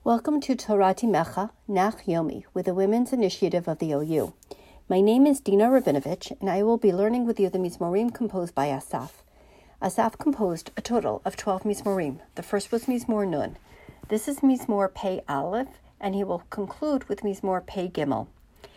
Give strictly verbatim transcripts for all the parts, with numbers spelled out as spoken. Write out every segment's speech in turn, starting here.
Welcome to Torah Timecha, Nach Yomi, with the Women's Initiative of the O U. My name is Dina Rabinovich, and I will be learning with you the Mizmorim composed by Asaf. Asaf composed a total of twelve Mizmorim. The first was Mizmor Nun. This is Mizmor Pei Aleph, and he will conclude with Mizmor Pei Gimel.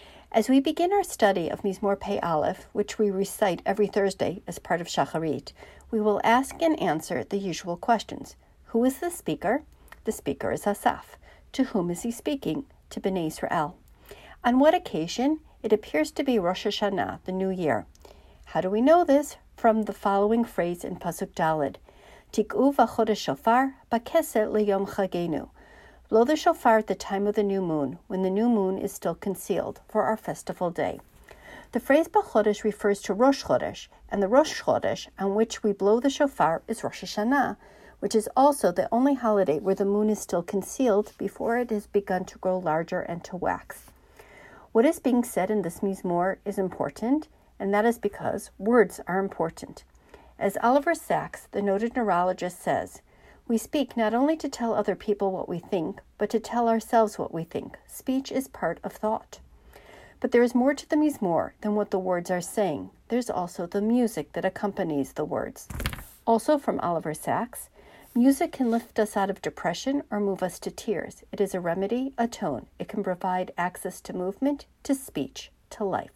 As we begin our study of Mizmor Pei Aleph, which we recite every Thursday as part of Shacharit, we will ask and answer the usual questions. Who is the speaker? The speaker is Asaf. To whom is he speaking? To Bnei Israel. On what occasion? It appears to be Rosh Hashanah, the New Year. How do we know this? From the following phrase in Pasuk Daled. Tik'u v'chodesh shofar b'keset leyom chagenu. Blow the shofar at the time of the new moon, when the new moon is still concealed, for our festival day. The phrase b'chodesh refers to Rosh Chodesh, and the Rosh Chodesh on which we blow the shofar is Rosh Hashanah, which is also the only holiday where the moon is still concealed before it has begun to grow larger and to wax. What is being said in this Mizmor is important, and that is because words are important. As Oliver Sacks, the noted neurologist, says, we speak not only to tell other people what we think, but to tell ourselves what we think. Speech is part of thought. But there is more to the Mizmor than what the words are saying. There's also the music that accompanies the words. Also from Oliver Sacks, music can lift us out of depression or move us to tears. It is a remedy, a tone. It can provide access to movement, to speech, to life.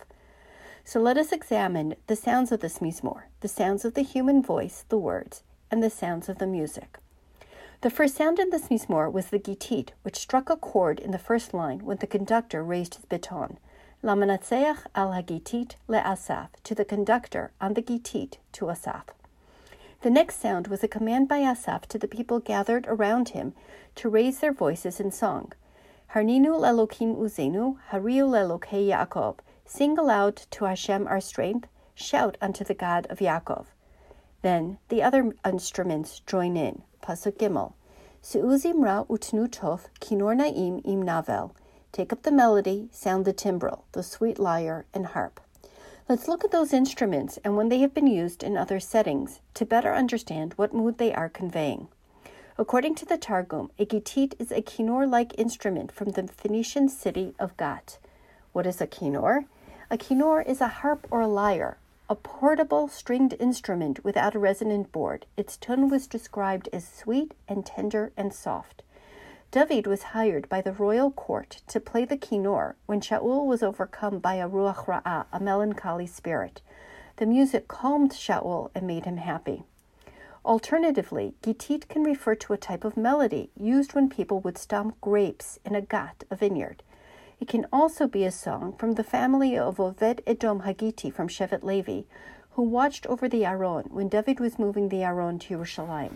So let us examine the sounds of this Mizmor, the sounds of the human voice, the words, and the sounds of the music. The first sound in this Mizmor was the Gitit, which struck a chord in the first line when the conductor raised his baton. Lamanatseach al hagitit le'asaf, to the conductor on the Gitit, to Asaf. The next sound was a command by Asaf to the people gathered around him to raise their voices in song. Harninu lelokim uzenu, hariu lelokei Yaakov. Sing aloud to Hashem our strength, shout unto the God of Yaakov. Then the other instruments join in. Pasuk Gimel. Se'uzim ra utnu tov, kinor na'im im navel. Take up the melody, sound the timbrel, the sweet lyre and harp. Let's look at those instruments and when they have been used in other settings to better understand what mood they are conveying. According to the Targum, a gitit is a kinor-like instrument from the Phoenician city of Gat. What is a kinor? A kinor is a harp or a lyre, a portable stringed instrument without a resonant board. Its tone was described as sweet and tender and soft. David was hired by the royal court to play the kinor when Shaul was overcome by a ruach ra'ah, a melancholy spirit. The music calmed Shaul and made him happy. Alternatively, gitit can refer to a type of melody used when people would stomp grapes in a gat, a vineyard. It can also be a song from the family of Oved Edom Hagiti from Shevet Levi, who watched over the Aron when David was moving the Aron to Yerushalayim.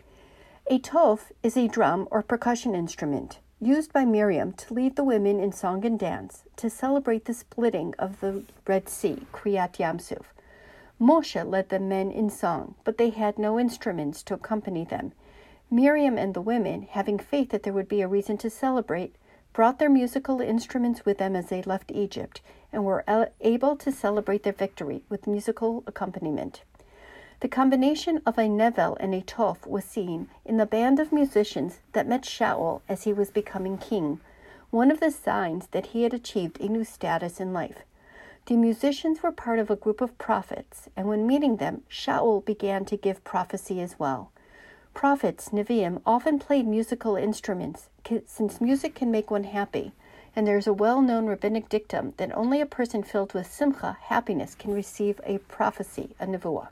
A tov is a drum or percussion instrument used by Miriam to lead the women in song and dance to celebrate the splitting of the Red Sea, Kriyat Yamsuf. Moshe led the men in song, but they had no instruments to accompany them. Miriam and the women, having faith that there would be a reason to celebrate, brought their musical instruments with them as they left Egypt and were able to celebrate their victory with musical accompaniment. The combination of a nevel and a tov was seen in the band of musicians that met Shaul as he was becoming king, one of the signs that he had achieved a new status in life. The musicians were part of a group of prophets, and when meeting them, Shaul began to give prophecy as well. Prophets, Nevi'im, often played musical instruments, since music can make one happy, and there is a well-known rabbinic dictum that only a person filled with simcha, happiness, can receive a prophecy, a nevuah.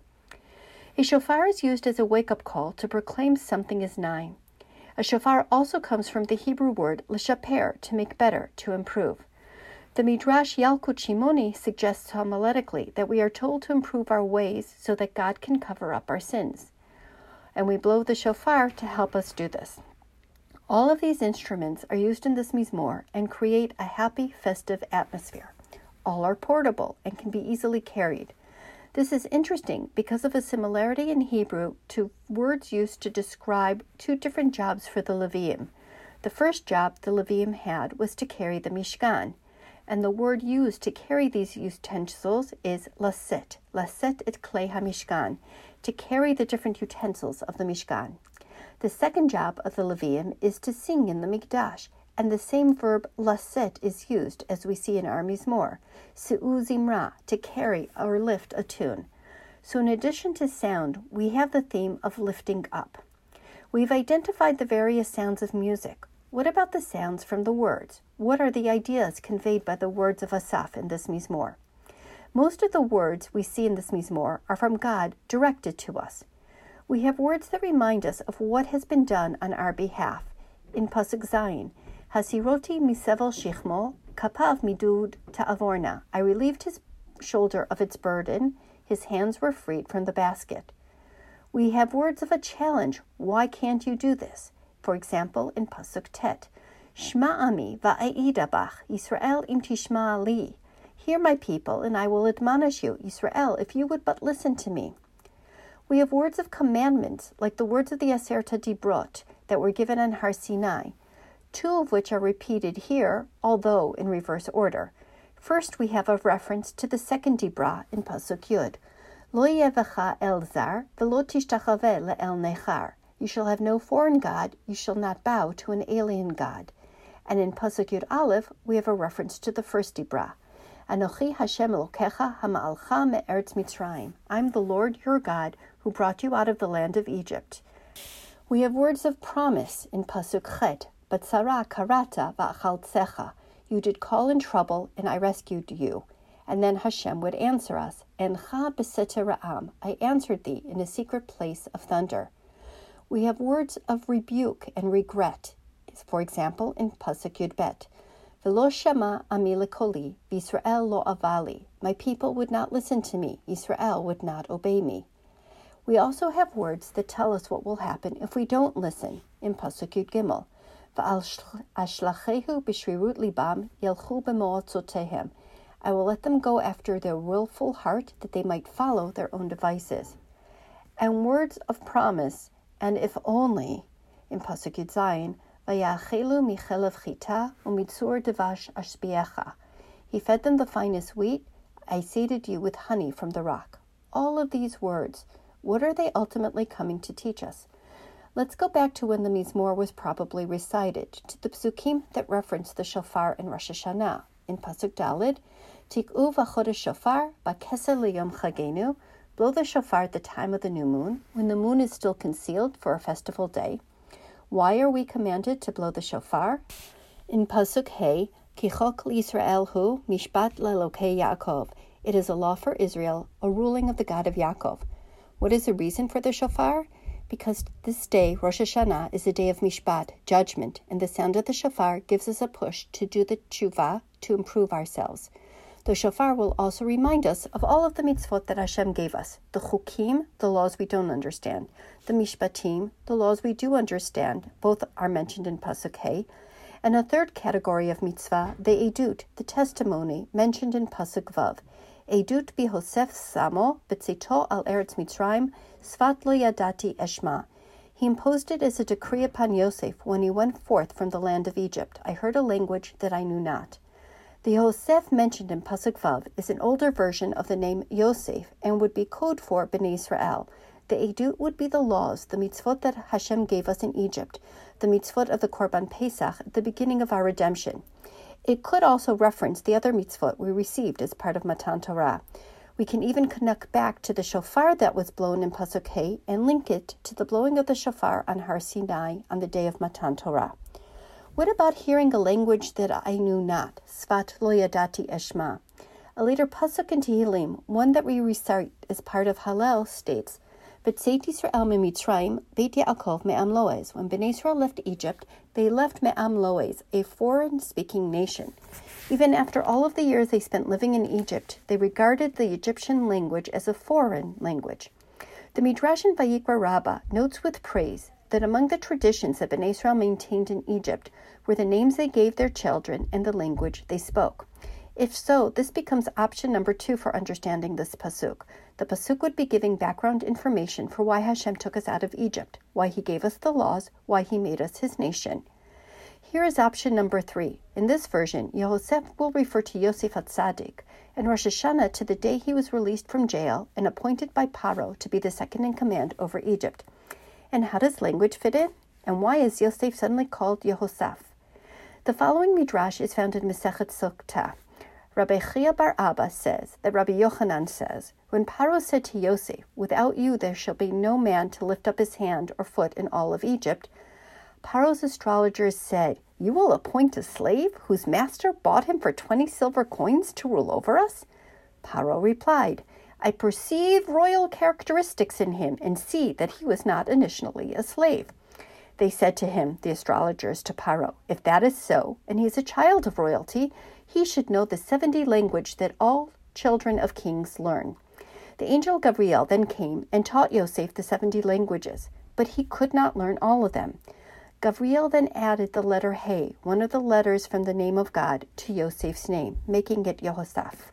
A shofar is used as a wake-up call to proclaim something is nigh. A shofar also comes from the Hebrew word l'shaper, to make better, to improve. The Midrash Yalkut Shimoni suggests homiletically that we are told to improve our ways so that God can cover up our sins. And we blow the shofar to help us do this. All of these instruments are used in this Mizmor and create a happy, festive atmosphere. All are portable and can be easily carried. This is interesting because of a similarity in Hebrew to words used to describe two different jobs for the Leviim. The first job the Leviim had was to carry the Mishkan, and the word used to carry these utensils is laset, laset et klei hamishkan, to carry the different utensils of the Mishkan. The second job of the Levium is to sing in the Mikdash, and the same verb laset is used as we see in our Mizmor, se'u zimra, to carry or lift a tune. So in addition to sound, we have the theme of lifting up. We've identified the various sounds of music. What about the sounds from the words? What are the ideas conveyed by the words of Asaph in this Mizmor? Most of the words we see in this Mizmor are from God directed to us. We have words that remind us of what has been done on our behalf. In Pasuk Zayin, Hasiroti misevel shichmo, kapav midud ta'avorna. I relieved his shoulder of its burden. His hands were freed from the basket. We have words of a challenge. Why can't you do this? For example, in Pasuk Tet, Shma ami va'eida bach, Yisrael im tishma li. Hear my people, and I will admonish you, Yisrael, if you would but listen to me. We have words of commandments, like the words of the Aserta Dibrot that were given on Har Sinai, two of which are repeated here, although in reverse order. First, we have a reference to the second Dibra in Pasuk Yud. Lo yevecha el zar, velo tishtachaveh le'el nechar. You shall have no foreign god, you shall not bow to an alien god. And in Pasuk Yud Aleph, we have a reference to the first Dibra. Anochi Hashem Elokecha hama'alcha me'eretz Mitzrayim. I'm the Lord your God who brought you out of the land of Egypt. We have words of promise in Pasuk Chet, Batzara karata va'achaltzecha. You did call in trouble, and I rescued you. And then Hashem would answer us, Encha b'sete ra'am. I answered thee in a secret place of thunder. We have words of rebuke and regret. For example, in Pasuk Yud Bet, V'lo shema ami lekoli, Yisrael lo avali. My people would not listen to me. Yisrael would not obey me. We also have words that tell us what will happen if we don't listen. In Pasuk Yud Gimel, V'al ashlachehu b'shrirut libam yelchu b'moatzotehem. I will let them go after their willful heart, that they might follow their own devices. And words of promise, and if only, in Pasuk Yud Zayin, Vayachelu michelev chita umitzur devash ashbiecha. He fed them the finest wheat. I sated you with honey from the rock. All of these words, what are they ultimately coming to teach us? Let's go back to when the Mizmor was probably recited, to the psukim that reference the shofar in Rosh Hashanah. In Pasuk Daled, Tik'u v'chodesh shofar b'kesel liyom chagenu. Blow the shofar at the time of the new moon, when the moon is still concealed for a festival day. Why are we commanded to blow the shofar? In Pasuk Hey, Ki chok l'Yisrael hu mishpat le'elokei Yaakov. It is a law for Israel, a ruling of the God of Yaakov. What is the reason for the shofar? Because this day, Rosh Hashanah, is a day of mishpat, judgment, and the sound of the shofar gives us a push to do the tshuva, to improve ourselves. The shofar will also remind us of all of the mitzvot that Hashem gave us. The chukim, the laws we don't understand. The mishpatim, the laws we do understand. Both are mentioned in Pasuk Hey. And a third category of mitzvah, the edut, the testimony, mentioned in Pasuk Vav. Edut bihosef samo, betzito al eretz Mitzrayim, svat lo yadati eshma. He imposed it as a decree upon Yosef when he went forth from the land of Egypt. I heard a language that I knew not. The Yosef mentioned in Pasuk Vav is an older version of the name Yosef and would be code for Bnei Israel. The edut would be the laws, the mitzvot that Hashem gave us in Egypt, the mitzvot of the Korban Pesach at the beginning of our redemption. It could also reference the other mitzvot we received as part of Matan Torah. We can even connect back to the shofar that was blown in Pasuk Hey and link it to the blowing of the shofar on Har Sinai on the day of Matan Torah. What about hearing a language that I knew not? Svat lo yadati eshma. A later pasuk in Tehillim, one that we recite as part of Hallel, states, B'tzeit Yisrael me'Mitzrayim, Beit Yaakov me'am loez. When Bnei Israel left Egypt, they left me'am loez, a foreign-speaking nation. Even after all of the years they spent living in Egypt, they regarded the Egyptian language as a foreign language. The Midrash in Vayikra Rabbah notes with praise that among the traditions that Bnei Israel maintained in Egypt were the names they gave their children and the language they spoke. If so, this becomes option number two for understanding this pasuk. The pasuk would be giving background information for why Hashem took us out of Egypt, why he gave us the laws, why he made us his nation. Here is option number three. In this version, Yosef will refer to Yosef HaTzadik, and Rosh Hashanah to the day he was released from jail and appointed by Paro to be the second in command over Egypt. And how does language fit in? And why is Yosef suddenly called Yehosaph? The following midrash is found in Masechet Sukkah. Rabbi Chia bar Abba says that Rabbi Yochanan says, when Paro said to Yosef, "Without you there shall be no man to lift up his hand or foot in all of Egypt," Paro's astrologers said, "You will appoint a slave whose master bought him for twenty silver coins to rule over us?" Paro replied, "I perceive royal characteristics in him and see that he was not initially a slave." They said to him, the astrologers, to Paro, "If that is so, and he is a child of royalty, he should know the seventy language that all children of kings learn." The angel Gabriel then came and taught Yosef the seventy languages, but he could not learn all of them. Gabriel then added the letter He, one of the letters from the name of God, to Yosef's name, making it Yehosaph.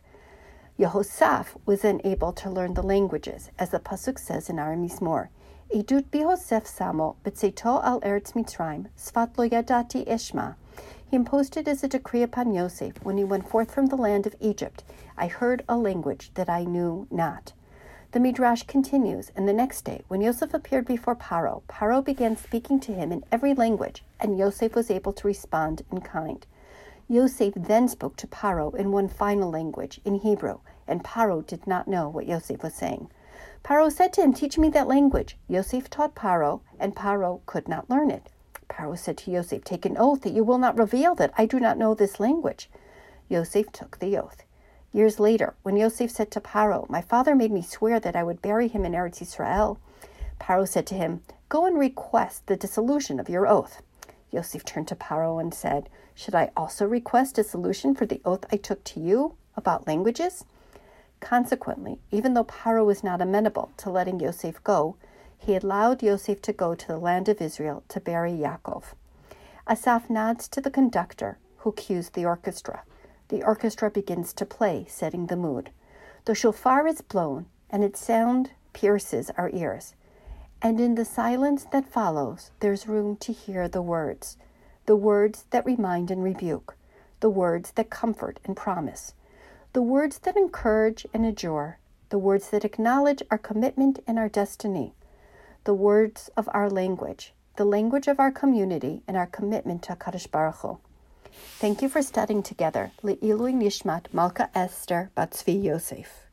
Yehosaph was then able to learn the languages, as the pasuk says in our Mizmor, "Edut b'Yosef samo b'tzeito al eretz Mitzrayim, sfat lo yadati eshma." He imposed it as a decree upon Yosef when he went forth from the land of Egypt. "I heard a language that I knew not." The Midrash continues, and the next day, when Yosef appeared before Paro, Paro began speaking to him in every language, and Yosef was able to respond in kind. Yosef then spoke to Paro in one final language, in Hebrew, and Paro did not know what Yosef was saying. Paro said to him, "Teach me that language." Yosef taught Paro, and Paro could not learn it. Paro said to Yosef, "Take an oath that you will not reveal that I do not know this language." Yosef took the oath. Years later, when Yosef said to Paro, "My father made me swear that I would bury him in Eretz Yisrael," Paro said to him, "Go and request the dissolution of your oath." Yosef turned to Paro and said, "Should I also request dissolution for the oath I took to you about languages?" Consequently, even though Paro was not amenable to letting Yosef go, he allowed Yosef to go to the land of Israel to bury Yaakov. Asaph nods to the conductor, who cues the orchestra. The orchestra begins to play, setting the mood. The shofar is blown, and its sound pierces our ears. And in the silence that follows, there's room to hear the words, the words that remind and rebuke, the words that comfort and promise, the words that encourage and adjure, the words that acknowledge our commitment and our destiny, the words of our language, the language of our community, and our commitment to HaKadosh Baruch Hu. Thank you for studying together. Le'ilui Nishmat Malka Esther Bat Tzvi Yosef.